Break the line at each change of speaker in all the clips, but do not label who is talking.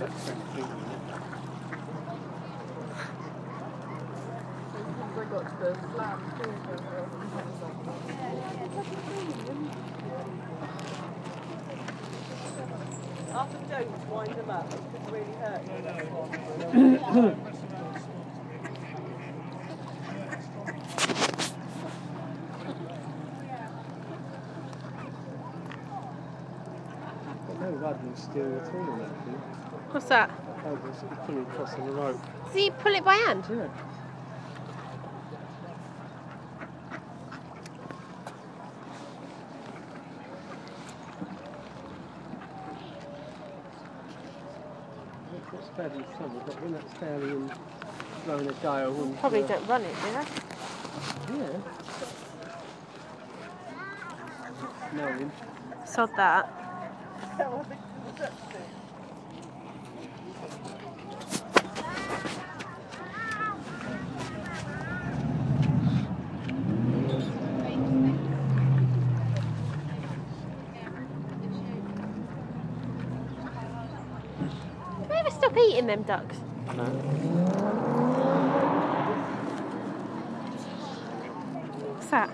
Up and don't wind them up, it could really hurt.
No rod will steal at all on that thing.
What's that?
Oh, it's pulling across on the rope.
Does he pull it by hand?
Yeah. What's bad in summer, but when that's down and blowing a gale and...
Probably don't run it, do they?
Yeah. Knowing.
Sod that. Do they ever stop eating them ducks?
No.
What's that?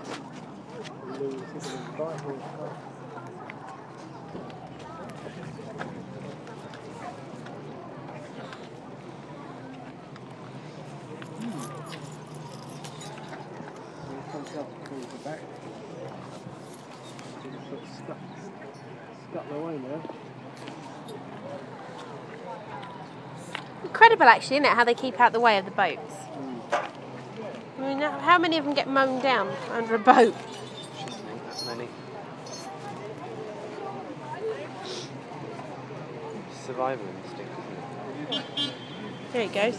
Back. Stuck away now.
Incredible, actually, isn't it? How they keep out the way of the boats. I mean, how many of them get mown down under a boat?
That many. Survival instinct, isn't it?
There he goes.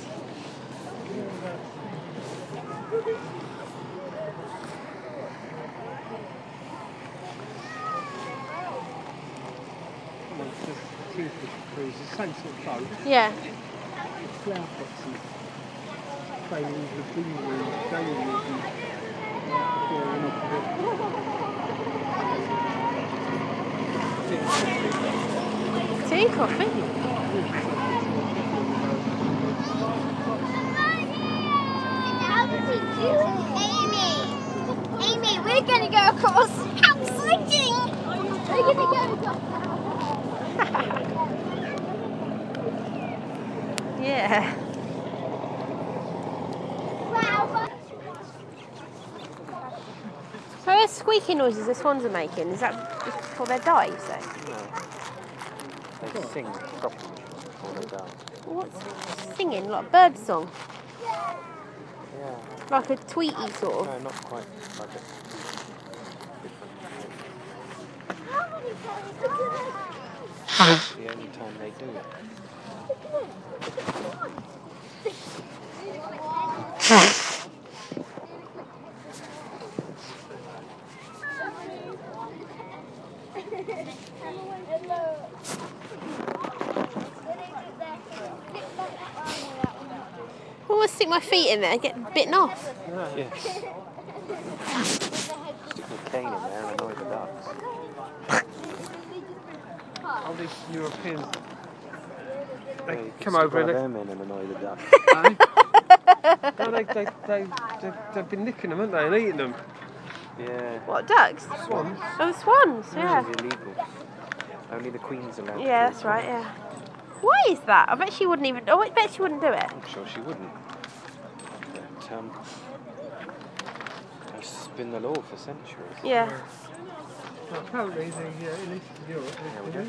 It's the same sort of boat.
Yeah.
Flower pots and trailers with dingeries, gailers and pouring off of it.
Tea, coffee.
Amy, we're going to go across house switching. We're going to go across.
Yeah.
Wow.
So those squeaky noises the swans are making, is that just before they die, you say?
No. They sing properly before they die.
What's singing? Like a bird song?
Yeah.
Like a tweety sort of?
No, not quite like it. It's the only time they do it.
I want to stick my feet in there and get bitten off.
Yes. Stick a cane in there and annoy the ducks. All these Europeans, they come over and them in and annoy the ducks. No, they've been nicking them, haven't they, and eating them. Yeah.
What, ducks?
Swans.
Oh, swans, yeah.
It's illegal. Only the queen's allowed.
Yeah, that's right, yeah. Why is that? I bet she wouldn't even... Oh, I bet she wouldn't do it.
I'm sure she wouldn't. But, it's been the law for centuries.
Yeah.
Well, apparently, in Eastern Europe,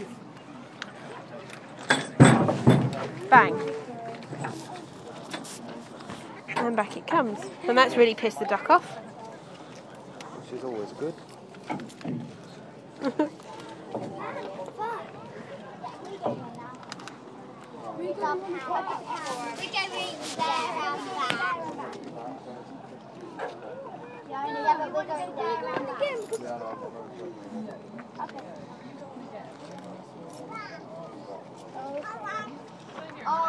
Bang. And back it comes. And that's really pissed the duck off.
Which is always good.
We're going there around back. Yeah, but we're going there around again. Okay. Oh,